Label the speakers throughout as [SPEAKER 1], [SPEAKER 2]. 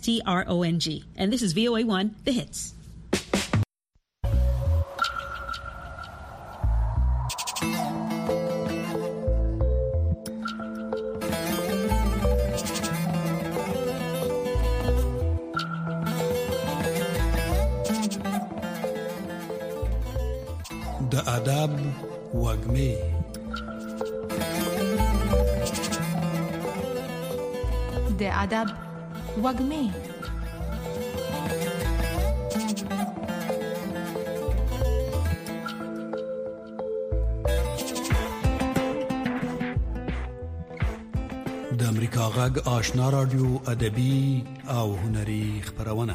[SPEAKER 1] STRONG. And this is VOA1, The Hits.
[SPEAKER 2] د آداب وږمې
[SPEAKER 3] د آداب وږمې
[SPEAKER 2] د امریکا غږ آشنا رادیو ادبي او هنري خبرونه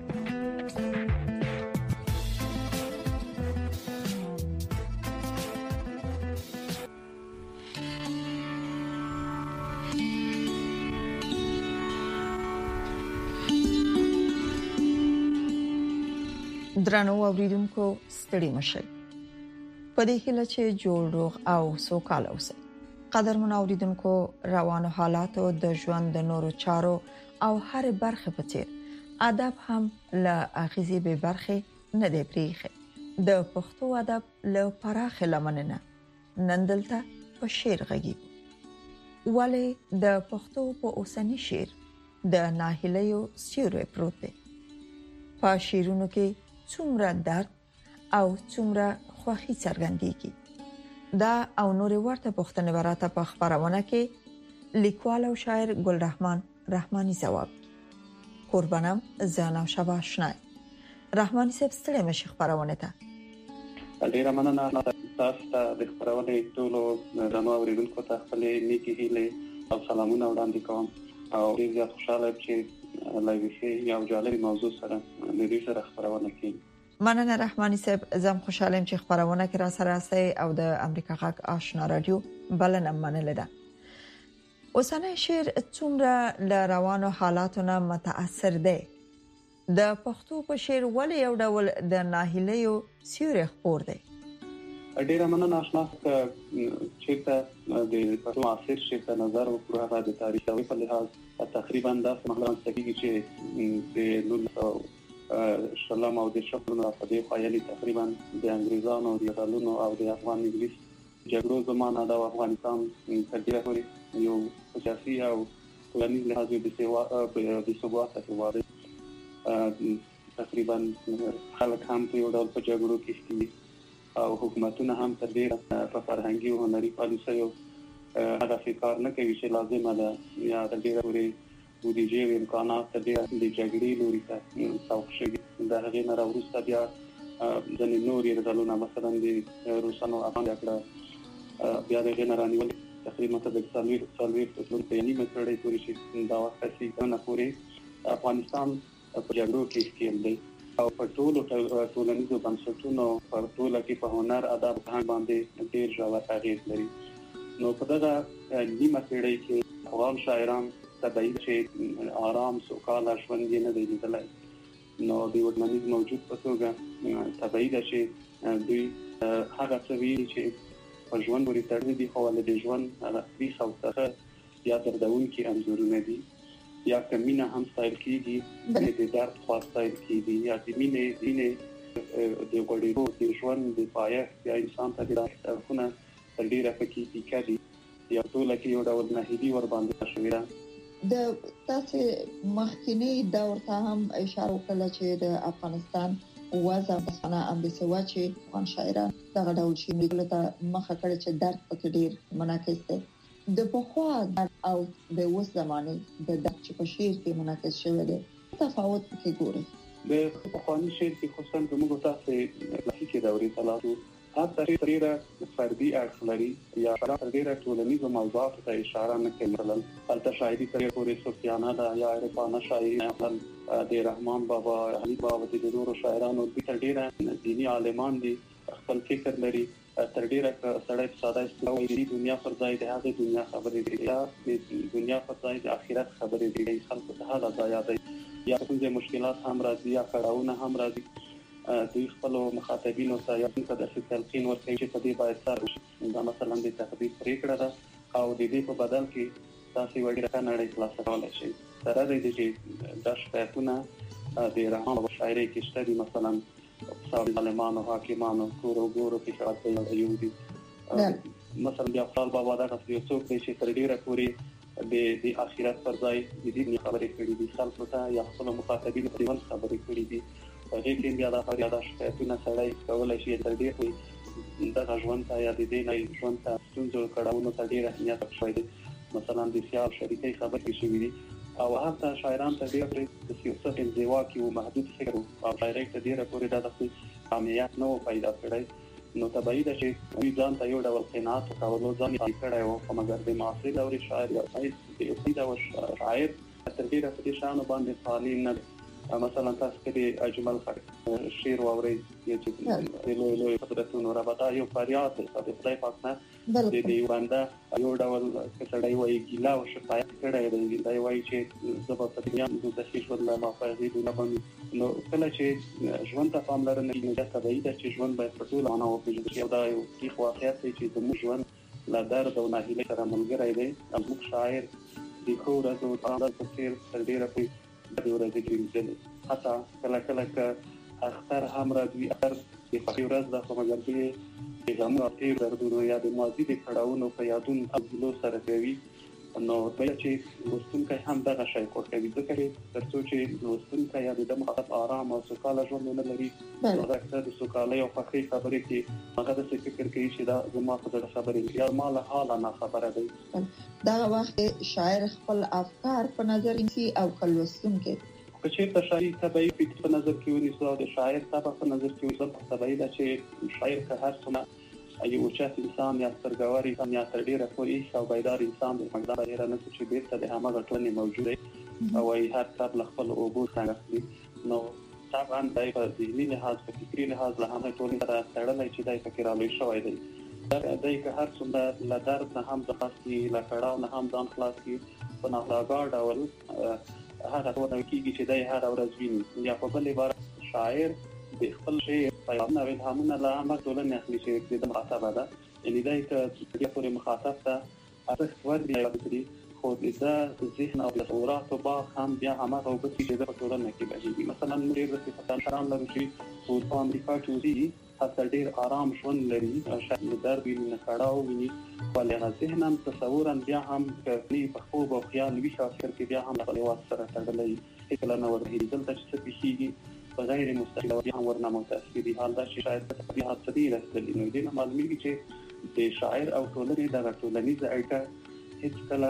[SPEAKER 4] درنو اوریدونکو ستړي مشئ په دې هیله چې جوړ روغ او سوکاله اوسئ. قدرمن اوریدونکو روانو حالاتو د ژوند د نورو چارو او هر برخه په څیر ادب هم له اغیزې به برخه نه دی پریخه. د پښتو ادب له پراخه لمننه نندلته په شعر غږی ولی د پښتو په اوسنی شعر د ناهیلیو سیوری پروت دی. په شعرونو کې څومره درد او څومره خوښي څرګندېږي. دا او نور ورته پوښتنې ورته په خبرونه کې لیکوال او شاعر ګل رحمان رحماني جواب. قربانم زانا شبا شنای رحماني صاحب ستړي مشه خبرونه ته.
[SPEAKER 5] ډیره مننه تاسو ته د خبرونه ټولو درنو اوریدونکو ته خپل نیکی هیله او سلامونه وړاندې کوم او ډیر خوشاله چې لایوي یو جالب موضوع سره د دې سره خبرونه کوي.
[SPEAKER 4] مننه رحماني صاحب زم خوشاله چې خبرونه کې را سره اسئ او د امریکا غږ آشنا رادیو بلنه منل ده. اوسنۍ شعر څومره ل روانو حالاتونو متاثر ده. د پښتو په شعر ولې یو ډول د ناهیلیو سیوري خپور دی.
[SPEAKER 5] ډیره مننه آشنا چې د پښتو معاصر شعر په نظر او پرهغه د تاریخي په لحاظ تقریبا د مهلان سکیږي چې د نو شلم او د شپږ په دې خیالي تقریبا د انګریزانو د غلونو او د افغان انګلیس جګړو زمانه د افغانستان ترډیره پورې یو سیاسي او ټولنیز لحاظ د ثبات هیواد تقریبا خلک هم په یو ډول په جګړو کې دي او حکومتونه هم ترډیره په فرهنګي او هنري پالیسیو هغه فکر نه کوي چې لازمه ده یا ترډیره پورې بودیجه او امکانات د جګړې لوري ته سوق شي. د هغې نه راوروسته بیا د نوري رضالونه مثلا د روسانو افغان کړه بیا د جنرالي تقریبا د سالوي په نیمه کړه پورې چې دا وخت کې نه پورې افغانستان په جګړو کې کېل دی او په ټولو ټولنیزو بنسټونو په ټوله کې په هنر ادب باندې ډېر ژور اغېز لري. نو په دغه نیمه کړه کې افغان شاعران تبعید چې آرام سوکاله ژوند یې نه دی لیدلی. نو د ورمنیز موجود په توګه تبعید چې دوی هغه څه ویلي چې په ژوند ورې تړلي دي خو ولې د ژوند هغه تریخ او ترخه یا دردونکي انځورونه دي یا که مینه هم ستایل کېږي د درد خوا ستایل کېږي یا د مینې د غوړېدو د ژوند د پایښت یا انسان ته د اړخونه ډېره پکې پیکه دي یا ټوله کې یو ډول ناهیلي ورباندې شوې ده.
[SPEAKER 4] د تاسو مخکینی دور ته هم اشاره وکړه چې د افغانستان وضع مثلا اندیسوا چې افغان شاعران دغه ډول شي دلته مخه کړي چې درد پکې ډیر منعکس دی. د پخوا او د اوس زمانه د درد چې په شعر کې منعکس شوی دی تفاوت کې ګوري.
[SPEAKER 5] د پخوانی شعر کې خصوصا د موږ تاسو کلاسیکي دورې تلاسو حتی ډیره فردي اړخ لري یا ډیره ټولنیزو موضوعاتو ته اشاره نه کوي. مثلا البته شاعري ترې پورې صوفیانه ده یا عرفانه شاعري د رحمان بابا علي بابا د نورو شاعرانو د ډیره دینی عالمان دي خپل فکر لري تر ډیره سړی ساده استوي دنیا پر ځای د هغه دنیا خبرې دي یا د دنیا پر ځای د آخرت خبرې دي. خلکو ته هغه ځای دی یا کومه مشکلات هم راځي یا کړهونه هم راځي. دوی خپل مخاطبینو ته یا څنګه د تلقین ورکوي چې په دې باید سره دا مثلا د تقدیر پریکړه ده او د دې په بدل کې تاسو وړي راکنه خلاص کولای شي. سره دی چې د شپاتونه د رحمان او شاعري کې شته دي، مثلا ظالمانو حاکمانو کور او ګورو کې شاعر دی یو دي. مثلا د افضل بابا دا یو څوک دی چې تر ډیره پورې د آخرت پر ځای د دې خبرې کړې دي، خلکو ته یا خپل مخاطبین په دې خبرې کړې دي. هغه کې بیا دا فریاد شپاتونه سړی کولای شي تر ډیره پورې د ژوند ته یا د دې نه ژوند ته ستونزو کړهونو ته ډیره اهمیت ورکړي. مثلا د سیاست شریکي خبرې شوې دي او هغه شاعران ته ډیره د سیاست انزوا کې او محدود فکر او ډایرکټ ډیره پورې د تخصص عامیت نو پیدا کړی. نو تبعی د چې ځان ته یو ډول قناعت کولو ځان یې کړی او په مګر د معاصر دور شاعر یا د او شاعر تر ډیره په دې شانو باندې فعالین نه. مثلا تاسو کې اجمل خټک شعر واوري چې لوی قدرتونو رابطه یو فریاد د خدای پاک نه د دې باندې یو ډول کسړای وایي ګیلا او شکایت کړی دی. دا وایي چې زبر په دې د تشخیص ولا مافاهیم نه باندې نو کله چې ژوند ته پاملرنه کوي دا طبیعي ده چې ژوند باید په ټول انا او په دې دا یو تاریخ واقعیت دی چې زموږ ژوند لا درد او ناهیلي سره ملګری دی. موږ شاعر د خو ورځو په څیر تر ډیره په د ورځې کې حتی کله کله اختر هم راځي اختر د فقیر ورځ د مګر دې زموږ اخیر دردونو یا د ماضي د کړهونو په یادونو تبدیلو سره کوي. نو بیا چې لوستونکی هم دغه شی کوي ځکه تر څو چې لوستونکی یا د مخاطب آرام او سوکاله ژوند نه لري نو دا د سوکالۍ او خوښۍ خبرې کې هغه د فکر کوي چې دا زما په دغه خبرې یا مال حاله نه خبره دی.
[SPEAKER 4] دا وخت شاعر خپل افکار په نظر نیسي او لوستونکی
[SPEAKER 5] چې د شاعر طبيعي فکر په نظر کې ونیسو او د شاعر طبع په نظر کې ونیسو. طبيعي ده چې شاعر که هر څونه یو اوچت انسان یا سترګور انسان یا تر ډیره پوهې او بیدار انسان د مقدار هر نه چې بیرته د هغه ټولنې موجوده او هر څه خپل اوبو څنګه اخلي. نو طبعا دای په ذهني لحاظ په فکری لحاظ له هغه ټولنې سره تړلای چې دای فکر علي شوی دی. دای که هر څومره له درد نه هم خلاص کی له کړهو نه هم ځان خلاص کی په ناغاړ ډول هغه ټول کیږي چې دای هر ورځ ویني یا په بل عبارت شاعر د خپل شی پیغام او الهامونه له هغه ټولنې اخلي چې د مخاطب ده. یعنی دای که د خپل مخاطب ته ارزښت ورکړي خو د ذهن او تصورات او باغ هم بیا هغه او چې د ټولنې کې بهيږي. مثلا موږ د صفاتان شرام لرو چې په امریکا کې دي حتی ډیر آرام ژوند لري شاید در ویني نه کړهو ویني ولې ذهن هم تصور بیا هم کوي په خوب او خیال وی شاعر کې بیا هم په لواد سره تړلې هیڅ نه ورهي دلته چې څه کیږي غیر مستقل او هم ورنه متأثري حال دا چې شاید په دې حالت کې راځي. نو دې معلومیږي چې د شاعر او ټولنې د ټولنیز اړیکه هیڅ کله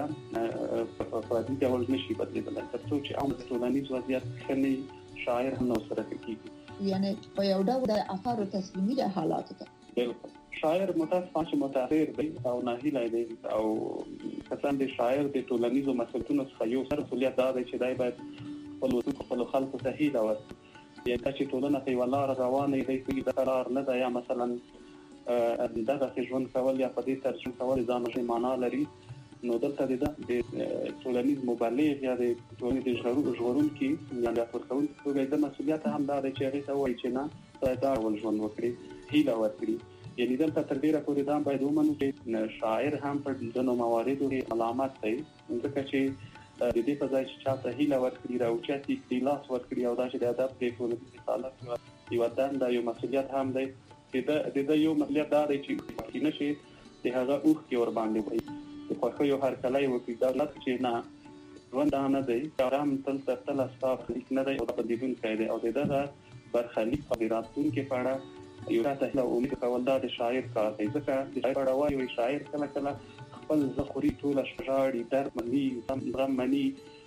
[SPEAKER 5] په دې ډول نشي بدلېدلی تر څو چې عام ټولنیز وضعیت ښه شاعر هم نو سره کیږي.
[SPEAKER 4] یعنی په یو ډول د افکار تسلیمي د حالاتو ته
[SPEAKER 5] بالکل شاعر متاثر دی او ناهیلی دی او کسان د شاعر د ټولنیزو مسؤلیتونو څخه یو سر مسؤلیت دا دی چې دای باید خپل خلکو ته هیله ورکړي. یا چې ټولنه په ولار روانه دی په قرار نه ده یا مثلا دغه ژوند کول یا په دې ترجمه کول ځان ته معنا لري. نو دلته د ټولنیز مبلغ یا د ټولنیز ژغورون کې یا د فرقون د مسؤلیت هم دا دی چې هغه ته وایي چې نه دا ول ژوند وکړي هیله ورکړي. یعنی دلته تر ډیره پورې دا باید ومنو چې شاعر هم په ځینو مواردو کې علامات دی ځکه چې د دې په ځای چې چاته هیله ورکړي راوچاتي کلاس ورکړي او دا چې د ادب په ټولنیز حالت یو دنده یو مسؤلیت هم دی چې د یو مسؤلیت دا دی چې نشي د هغه اوخ کې ور باندې وي په خو یو هر کله یو کې دا لږ چې نه ژوند نه دی آرام تل استاف نه دی او په دې دون کې دی او دغه برخلیک په راتلون کې پاړه یو راته له امید کول دا د شاعر کار دی ځکه چې شاعر راوایي شاعر کله کله خپل زخوري ټول شجاړي درد مني غم مني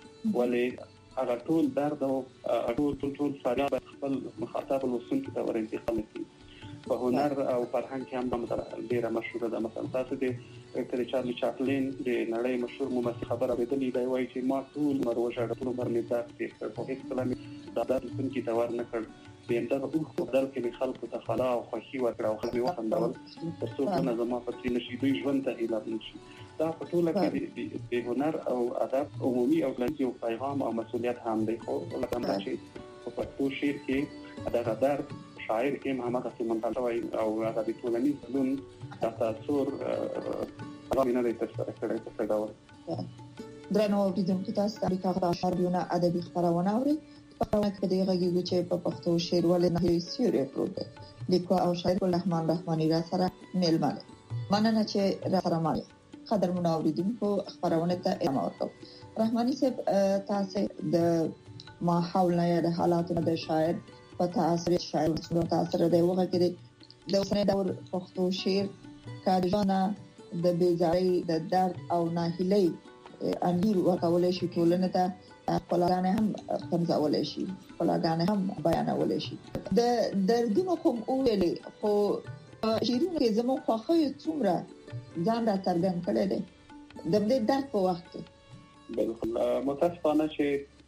[SPEAKER 5] ولې هغه ټول درد او ټول فریاد خپل مخاطب لوستونکي ته ورنتقال کړي. په هنر او فرهنګ کې هم د ډیره مشهور ده. مثلا تاسو د چارلی چاپلین د نړۍ مشهور ممثل خبره بدلی دی وایي چې ما ټول مروجه ټول عمر مې درد تیر په هیڅ کلمه دا د لوستونکي ته ور نه کړ. بینده او بدل کې خلکو ته خلا او خوشي ورکړه او خلک وخندول تر څو نه زما په تیر نشي دوی ژوند ته هیله نشي. دا په ټوله کې د هنر او ادب عمومي او ټولنیز پیغام او مسؤلیت هم دی. خو لکه چې په پښتو شعر کې دا درد شاعر کې هغه څه منتلوي او هغه د ټولنیز بدلون د تاثیر هغه نه لري تر سره کړی په ډول
[SPEAKER 4] درنو اوریدونکو تاسو د امریکا غږ شارډیونه ادبي خبرونه اوري په اړه کې د غږیږي چې په پښتو شعر ولې نه سیوري پروت دی لیکو او شاعر ګلرحمان رحماني را سره میلمه مننه چې را سره مالي قدرمن اوریدونکو خبرونه ته ادامه ورکړو رحماني صاحب تاسو د ماحول نه د حالاتو د شاعر په تاثیر شاعر تاثیر دی وګه کې د اوسنۍ دور پښتو شعر کاږه د بیزارۍ د درد او ناهیلۍ انګیر ورکولای شي ټولنه ته خپلانه هم پنځولای شي خپلانه هم بیانولای شي د دردونو کوم اولې خو شیرینو کې زموږ خوخه څومره ځان را څرګند کړی دی د دې درد په وخت کې
[SPEAKER 5] بالکل متاسفانه چې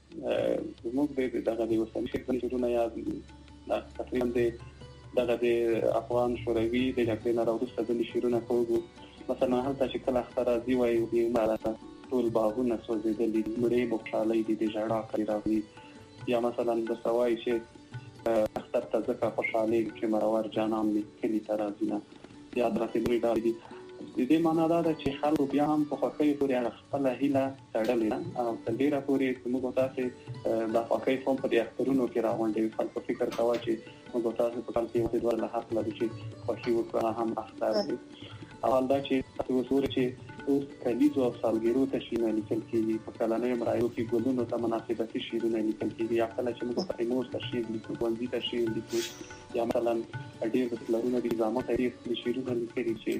[SPEAKER 5] زموږ دغه د وسلې شکلونه یا تقریبا د افغان شوروي د جګړې نه راوروسته د شیرونو کوو مثلا هلته چې کله اختراضي وایي او امارات ټول باغونه سوځېدلي مړې بوخالۍ دي د ژړا کوي راغلي یا مثلا د سوای چې اختر ته ځکه خوشاله چې مرور جانان می کلی ترازینه یا درته دوی دي د دې معنا دا ده چې خلک بیا هم په خوښۍ پورې خپل هیله تړلې او تل ډیره پورې موږ تاسو د خوښۍ قوم په اخترونو کې راوړل خلک فکر کاوه چې موږ تاسو په کال کې یو ډول حق لرو چې خوښي وکړه هم اختر دي اول دا چې تاسو وسوره چې اوس کلیزو او سالګرو ته شینه لیکل کېږي په کلانه مرایو کې ګلونو ته مناسبتي شیرونه لیکل کېږي یا کله چې موږ په ایموس ته شیر لیکو ونځي ته شیر لیکو یا مثلا ډېر د لرونو د نظامات لري شیرونه لیکل چې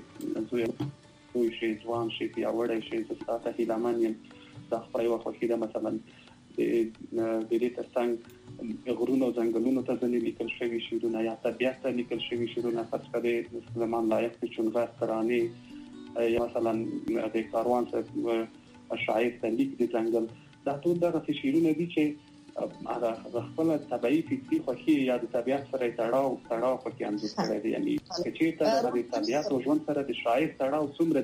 [SPEAKER 5] دوی شي ځوان شي یا وړي شي تاسو هیلمان یم دا خپل وخت کې دا مثلا د دې ترڅنګ غرونو ځنګلونو ته ځنې لیکل شوی شیرونه یا طبيعت ته لیکل شوی شیرونه پس کده زمان لایق چې چونغه ترانه یا مثلا د کاروان څخه شاعر ته لیک د ځنګل دا ټول دغه شیرونه دي چې هغه خپل طبيعي فطري خوښي یا د طبيعت سره تړاو پکې انځور کړی دی یعنی چې ته د طبيعت او ژوند سره د شاعر تړاو څومره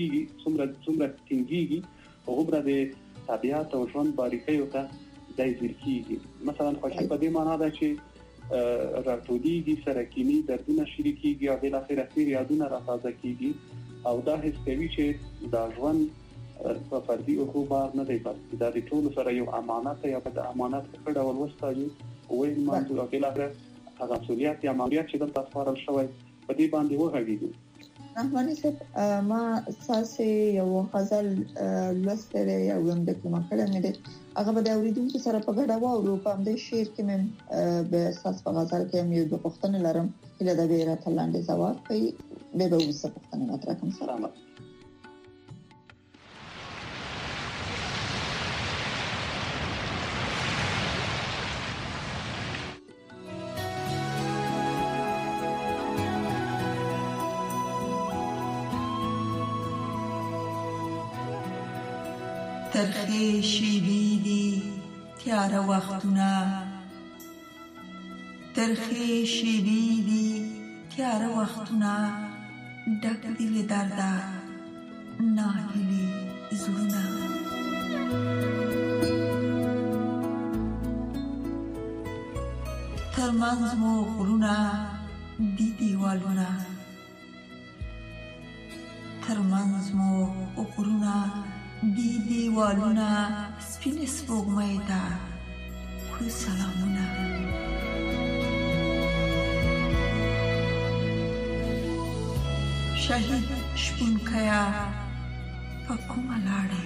[SPEAKER 5] ټینګيږي هغه د طبيعت او ژوند باریکیو ته ځای ورکیږي مثلا خوښي په دې معنا ده چې راټولېږي سره کینی دردونه شریکيږي او بل اخر اخر یادونه راځي کیږي او دا هیڅ کوي چې دا ژوند په فردي او بار نه دی پاتې دا د ټول سره یو امانت یا په امانت کې ډول وستایي او یې منځو او بل اخر هغه مسؤلیت یا ماموریت چې د تاسو شوی په دې باندې وغږیږي
[SPEAKER 4] رحماني صاحب ما ساسي یو غزل لوستره یو هم د کومه کړه مې ده هغه به د اوریدونکو سره په ګډه واورو په دې شعر کې مې به اساس په غزل کې مې د پښتنې لرم کله د بیره تلاندې ځواب کوي به وسه پښتنې مطرح کوم سلام
[SPEAKER 6] ترخی شیوی دی تیار وختونه ترخی شیوی دی تیار وختونه ډک دی له دردا ناهیلی زړونه ترمنځ مو غرونه دی دیوالونه ترمنځ مو غرونه دی دیوالونه سپین سپوږمۍ ته خو سلامونه شهید شپونکیا په کومه لاړې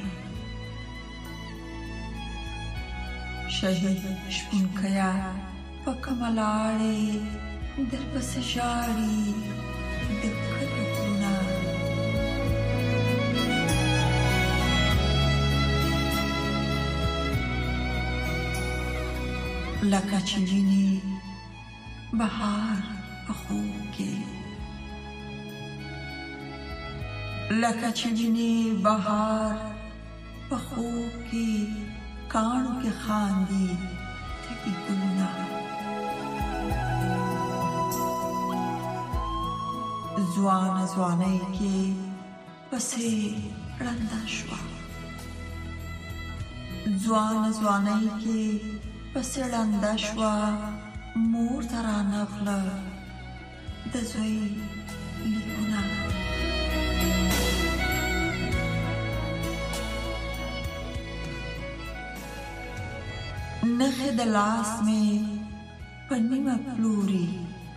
[SPEAKER 6] شهید شپونکیا په کومه لاړې در پسې ژاړي د کلونه لکه چې ویني بهار په خوب کې لکه چې ویني بهار په خوب کې کانو کې خاندي تکي ګلونه ځوان ځواني کې پسې رنده شوا ځوان ځواني کې پسې رنده شوا مور ترا نغله د زوی لیکونه نخې د لاس مې په نیمه پلوري،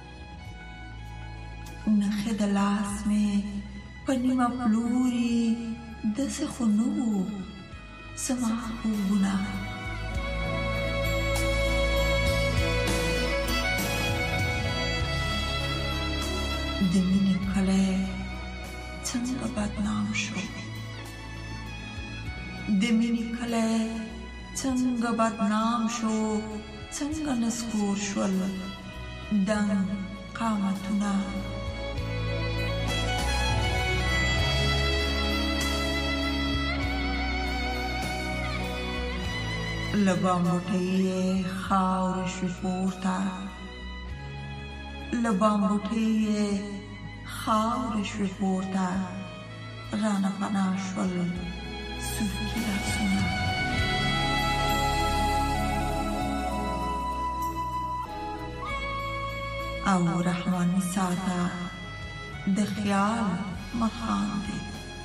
[SPEAKER 6] نخې د لاس مې په نیمه پلوري، داسې خو نه وو زما خوبونه. د مینې کلی څنګه بدنام شو، د مینې کلی څنګه بدنام شو، څنګه نسکور شول دنګ قامتونه. له بامبوټۍ یې خاورې شوې پورته، له بامبوټۍ یې خاورې شوې پورته، رانه پناه شول سورکي لاسونه. او رحماني ساته د خیال مرغان دی،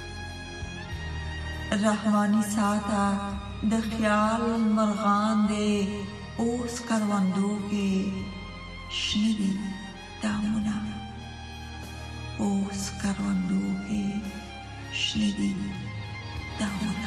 [SPEAKER 6] رحماني ساته د خیال مرغان دی. اوس کروندو کې شنه دي دامونه، اوس کروندو کې شنه دي دامونه.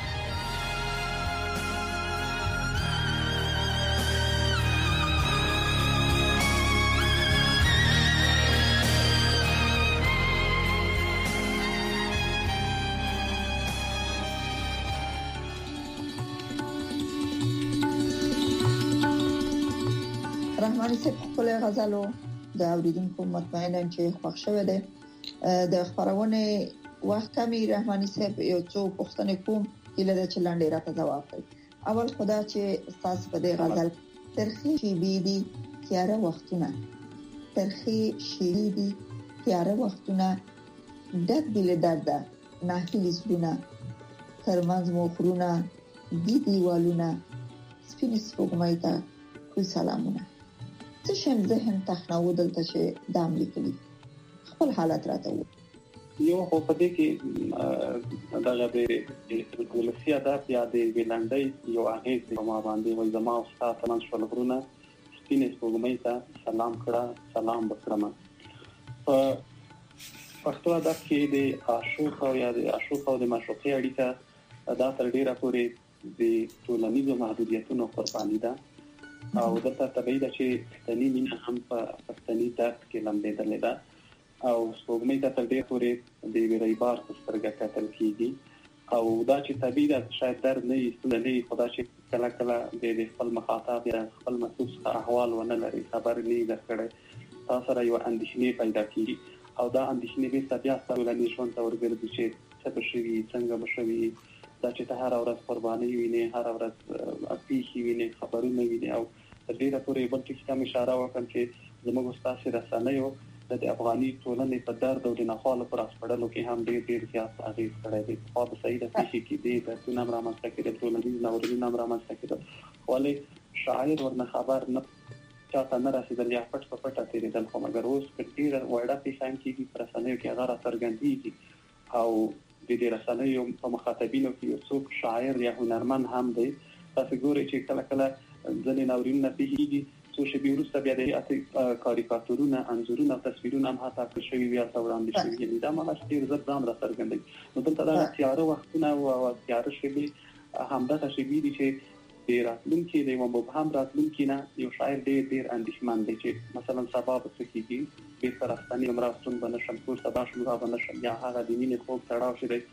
[SPEAKER 4] رحماني صاحب خپل غزلو د اوریدونکو مطمئناً چې خوښ شوه ده. د خبرونه وخت کمی رحماني صاحب یو څو پوښتنې کوم کله د چلنډې راته جواب کړي. اول خدا چې تاسو په دې غزل ترخی شیبی دي تیاره وختونه، ترخی شیبی دي تیاره وختونه، ډک دل درد ناهیلی زړونه، ترمنځ مخرونه دي دیوالونه، سپین سپوږمۍ ته کوي سلامونه. څه شم ذهن تخناو دلته چې دام لیکلي خپل حالت راته و.
[SPEAKER 5] یو خو په دې کې دغه د ولسی ادب یا د ویلانډۍ یو اغېز په ما باندې وای زما او تاسو تمن شول غرونه سپین سپوږمۍ ته سلام کړه، سلام وکړم. په پښتو ادب کې د عاشق او یا د عاشق او د معشوقې اړیکه دا تر ډیره پورې د ټولنیزو محدودیتونو قرباني ده او دلته طبیعي ده چې پښتني مینه هم په پښتني درد کې لمبېدلې ده او سپوږمۍ ته تر ډیره پورې د ویری بار په سترګه کتل کېږي او دا چې طبیعي ده شاید درد نه وي ستونزه نه وي، خو دا چې کله کله د خپل مخاطب یا خپل مسؤل څخه احوال ونه لري، خبر نه وي درکړی، تاسو سره یو اندېښنې پیدا کېږي او دا اندېښنې بېرته بیا ټولنیز ژوند ته ورګرځي چې څه به شوي، څنګه به شوي، دا چې ته هر ورځ قرباني وینې، هر ورځ پیښې وینې، خبرونه وینې. او تر ډیره پورې بل ټکي ته اشاره وکړم چې زموږ ستاسو رسنیو د افغاني ټولنې په درد او د ناخوالو پر اسپړلو کې هم ډېر زیات اغېز کړی دی. خو په صحیح ده چې کې دې د ټولنې رامنځته کېدل، ټولنیز ناورینونه رامنځته کېدل، ولې شاعر ورنه خبر نه چاته نه رسېدل یا پټ په پټه تېرېدل. خو مګر اوس ډېره وړه پیښه هم کېږي په رسنیو کې، هغه راڅرګندېږي او د دې رسنیو په مخاطبینو کې یو څوک شاعر یا هنرمند هم دی. تاسو ګورئ چې کله کله ځینې ناورینونه پیښېږي، څو شېبې وروسته بیا د کاریکاتورونه، انځورونه او تصویرونه هم حتی کړل شوي وي هلته وړاندې شوي، یعنې دا مغز ډېر زر ځان راڅرګندوي. نو دلته دا تیاره وختونه او تیاره شېبې همدغه شېبې دي چې د راتلونکي د یوه مبهم راتلونکي نه یو شاعر ډېر اندېښمن دی چې مثلا سبا به څه کېږي، بېرته راستنېږم، راستون به نه شم، کور سبا شم را به نه شم، یا هغه د مینې خوږ تړاو چې دی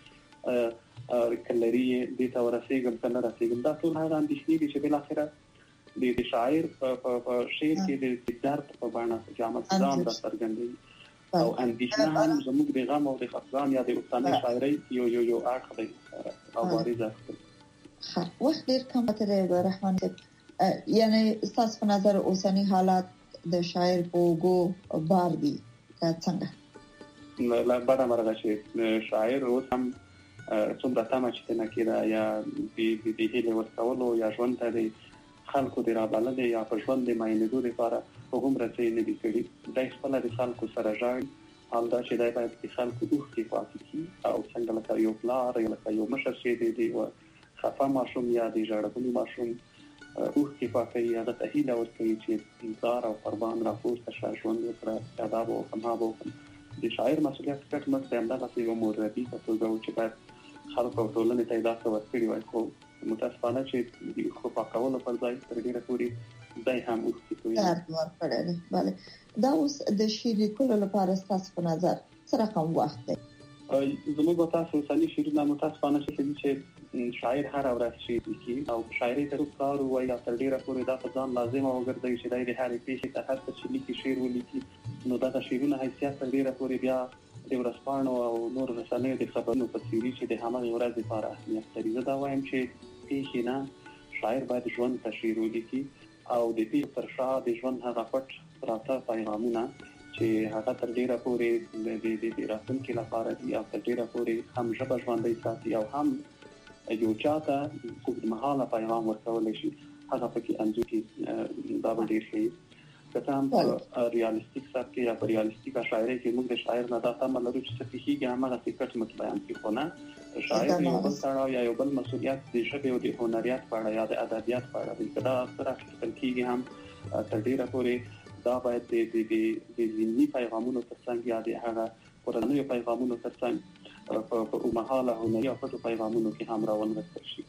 [SPEAKER 5] که لري یې دې ته ورسېږم که نه رسېږم. دا ټول هغه اندېښنې دي چې بالاخره د شاعر په شعر کې د درد په بڼه جامد ځان راڅرګندوي او اندېښنه هم زموږ د غم او د خفګان یا د اوسنۍ شاعرۍ یو اړخ دی او بارز اړخ دی.
[SPEAKER 4] وخت ډېر کم پاتې دی رحمان صاحب، یعنی ستاسو په نظر اوسنی حالات د شاعر په اوږو بار دي څنګه؟
[SPEAKER 5] لا بده مرغه چې شاعر اوس هم څومره تمه چې نه کېده یا د هیلې ورکولو یا ژوند ته د خلکو د رابلنې یا په ژوند د مینېدو لپاره هغومره څه نه دي کړي. دی خپله د خلکو سره ژاړي، حال دا چې دی باید د خلکو اوښکې پاکې کړي او څنګه لکه یو پلار یا لکه یو مشر چې د خفه ماشوم یا د ژړغوني ماشوم اوه کې پاکي هغه ته هیله ورکوي چې انتظار او قربان راپورته شي ژوند سره آداب او کماب او د شاعر مسؤلیت کټ مت د اندازه یو موربي په توګه چې باید خلک او ټولنې ته دا څه ورکړي وای خو متاسفانه چې د خو پاکولو پر ځای تر ډیره پورې دای هم اوسې کوي
[SPEAKER 4] ورکړل. bale دا اوس د شعر لیکلو لپاره ستاسو په نظر سره کوم وخت دی؟
[SPEAKER 5] زموږ تاسو سالي شعرونه متاسفانه چې شاعر هر ورځ شعر لیکي او شاعري تر کار وایي تر ډیره پورې دا ځان لازم او ګرځي چې د هرې پیښې ته هر څه لیکي شعر ولیکي نو دا شعرونه حیثیت تر ډیره پورې بیا د ورسپانو او نور رسنیو د خبرونو په څیر چې د همغه ورځ لپاره اهمیت لري. زه دا وایم چې پیښې نه شاعر باید ژوند ته شعر ولیکي او د پیښې تر شا د ژوند هغه پټ پراته پیغامونه چې هغه تر ډیره پورې د راتلونکي لپاره دی او تر ډیره پورې هم ژبه ژوندۍ ساتي او هم یو چاته اوږدمهاله پیغام ورکولی شي هغه پکې انځور کې دا به ډیر ښه که هم په ریالستیک سبک کې یا په ریالستیکه شاعري کې موږ د شاعر نه دا تمه لرو چې څه پیښیږي همغه څه کټ مت بیان کړي خو نه شاعر یو بل تړاو یا یو بل مسؤلیت د ژبې او د هنریت په اړه یا د ادبیات په اړه دی دا سره اخیستل کېږي هم تر ډیره پورې دا باید د ذهني پیغامونو ترڅنګ یا د هغه ورځنیو پیغامونو ترڅنګ په اومهاله هنري او پټو پیغامونو کې هم راونغښتل شي.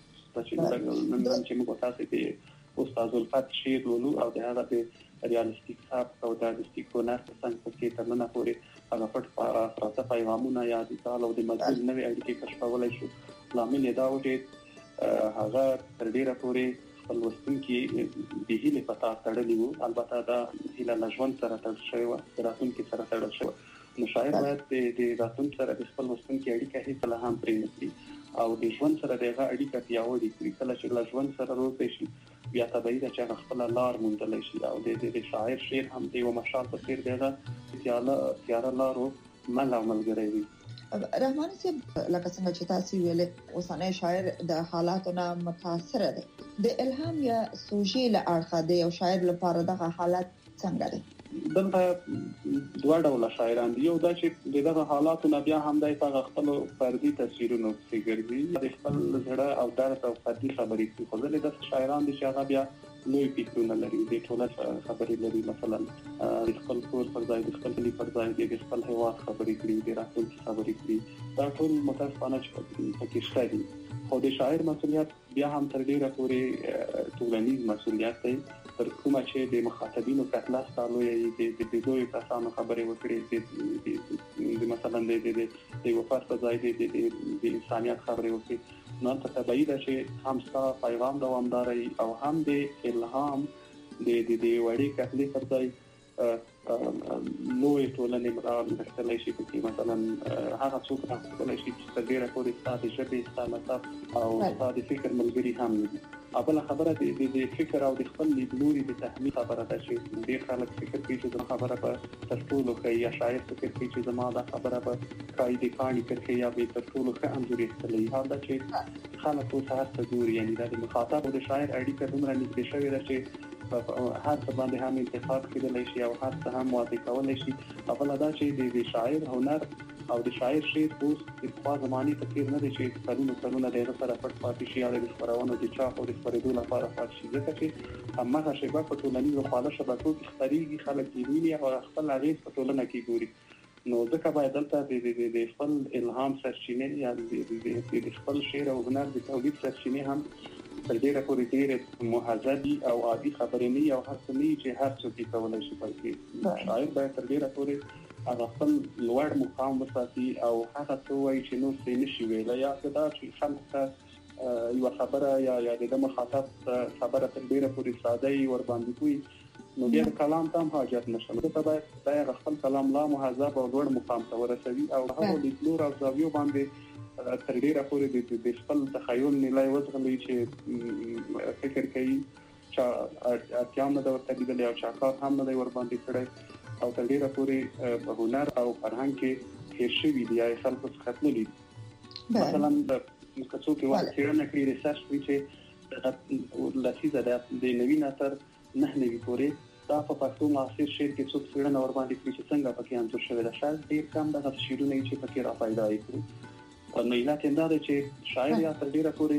[SPEAKER 5] نن چې موږ تاسو ته استاد الفت شعر ولو او د هغه د ریالستیک سبک او د ریالستیک هنر ترڅنګ کې تر نن پورې هغه پټ پراته پیغامونه یا د تعال او د مجهول نوې اړیکې کشفولای شو لامل دا و چې هغه تر ډیره پورې خپل لوستونکي د هیلې په تار تړلي وو. البته دا هیله له ژوند سره تړل شوې وه د راتلونکي سره تړل شوې نو شاعر باید د راتلونکي سره د خپل لوستونکي اړیکه هیڅکله هم پرې نه کړي او د ژوند سره د هغه اړیکه پیاوړې کړي. کله چې له ژوند سره روږدی شي بیا طبیعي ده چې هغه خپله لار موندلی شي او د شاعر شعر هم د یوه مشال په څېر د هغه تیاره لارو مل او ملګری وي.
[SPEAKER 4] رحمان صاحب لکه څنګه چې تاسو ویلې اوسنی شاعر د حالاتو نه متاثر دی د الهام یا سوژې له اړخه د یو شاعر لپاره دغه حالت څنګه دی؟
[SPEAKER 5] دلته دوه ډوله شاعران دي. یو دا چې دغه حالاتو نه بیا هم د خپل فردي تصویرونو کې ګرځي د خپل زړه او درد او فردي خبرې کوي خو ځینې داسې شاعران دي چې هغه بیا لوی فکرونه لري د ټولنې خبرې لري مثلا د خپل کور پر ځای د خپل کلي پر ځای د خپل هیواد خبرې کوي د راتلونکي خبرې کوي دا ټول متاسفانه چې پکې شته دي خو د شاعر مسؤلیت بیا هم تر ډیره پورې ټولنیز مسؤلیت دی تر کومه چې د مخاطبینو کتله ستالو یې د دوی کسانو خبرې وکړي د مثلا د وفات په ځای د انسانیت خبرې وکړي نو ته طبیعي ده چې هم ستا پیغام دوامداري او هم د الهام د وړې کتلې پر ځای لوی ټولنې مرسته شي چې مثلا هغه څوک راځي چې تر ډیره پورې ستاسو ژبې ستاسو او ستاسو فکر ملګری هم دي. اوله خبره د فکر او د خپل لیدلوري د تحمیل خبره ده چې ډیر خلک فکر کوي چې دا خبره په ترټولو کوي یا شاعر فکر کوي چې زما دا خبره په قاعده کاني کوي یا به ترټولو ښه انځور ایستلی دا چې خلک اوس هر څه ګوري یعنی د مخاطب او د شاعر اړیکه دومره نږدې شوې ده چې هر څه باندې هم انتخاب کېدلی شي او هر څه هم واضح کولی شي. اوله دا چې د شاعر هنر او د شاعر شعر اوس د پخوا زمانې په څېر نه دی چې کلونه د هغه سره پټ پاتې شي یا د خپرونو د چاپ او د خپرېدو لپاره پاتې شي ځکه چې هماغه شیبه په ټولنیزو خواله شبکو کې خپرېږي خلک یې ویني او خپل اغېز په ټولنه کې ګوري نو ځکه باید دلته د خپل الهام سرچینې یا د خپل شعر او هنر د تولید سرچینې هم تر ډیره پورې ډېرې مهذبي او عادي خبرې نه او هر څه نه چې هر څوک یې کولی شي بلکې شاعر باید تر ډیره پورې هغه خپل لوړ مقام وساتي او هغه څه وایي چې نور څه نشي ویلی یا دا چې خلک ته یوه خبره یا د مخاطب خبره تر ډیره پورې ساده یې ورباندې کوي نو بیا د کلام ته هم حاجت نشته نو ته باید دا هغه خپل کلام لا مهذب او لوړ مقام ته ورسوي او هغه لیدلور او زاویو باندې تر ډیره پورې د خپل تخیل نیلای وزغلي چې فکر کوي چې اړتیا نه ده ورته لیدلې او چاکار هم نه دی ورباندې کړی او تر ډیره پورې په هنر او فرهنګ کې هېر شوي دي یا خلکو څخه ختملي دي. مثلا که څوک یوه څېړنه کړي ریسرچ کړي چې لسیزه ده د نوي نثر 9 نوي پورې دا په پښتو معاصر شعر کې څوک څېړنه ورباندې کړي چې څنګه پکې انځور شوی ده شاید ډېر کم دغه شعرونه چې پکې را پیدا کړي نو علت یې دا دی چې شاعر یا تر ډیره پورې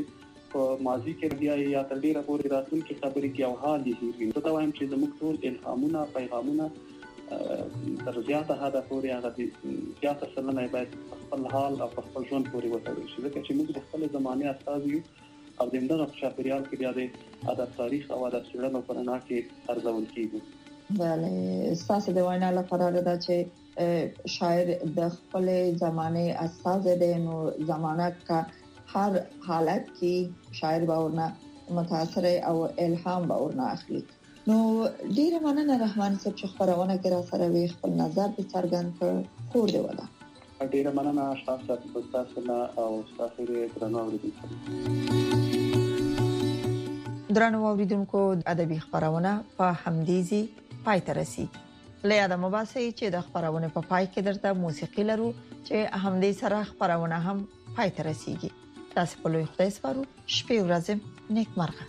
[SPEAKER 5] په ماضي کې بیا یا تر ډیره پورې راتلونکي خبرې کې او حال دي زه دا وایم چې زموږ ټول الهامونه پیغامونه تر زیاته حده پورې هغه زیاته سلنه باید خپل حال او خپل ژوند پورې وتړل شي ځکه چې موږ د خپل زمانه استاد یو او د دغه چاپیریال کې بیا د ادب تاریخ او ادب څېړنو په رڼا کې ارزول کیږي.
[SPEAKER 4] بله ستاسو د وینا لپاره دا چې شاعر د خپل زمانه استاد دی نو زمانہ کا هر حالت کې شاعر باورنا متاثر او الهام باورنا اخلي. نو ډیره مننه رحمان صاحب چې خبرونه کې را سره وی خپل نظر په څرګند کړ. کور دی ودا
[SPEAKER 5] ډیره مننه تاسو نه او تاسو درنو اوریدونکو.
[SPEAKER 4] درنو اوریدونکو ادبي خبرونه په همدیزي پای ته رسیدي. لیاده مباسي چې د خبرونه په پای کې درته موسیقي لرو چې همدې سره خبرونه هم پای ته رسیدي. تاسو په لوی خدای سپارو. شپه ورځ نیکمرغه.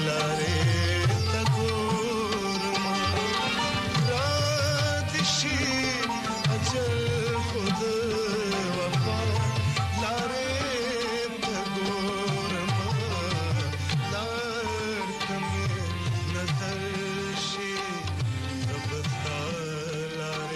[SPEAKER 7] She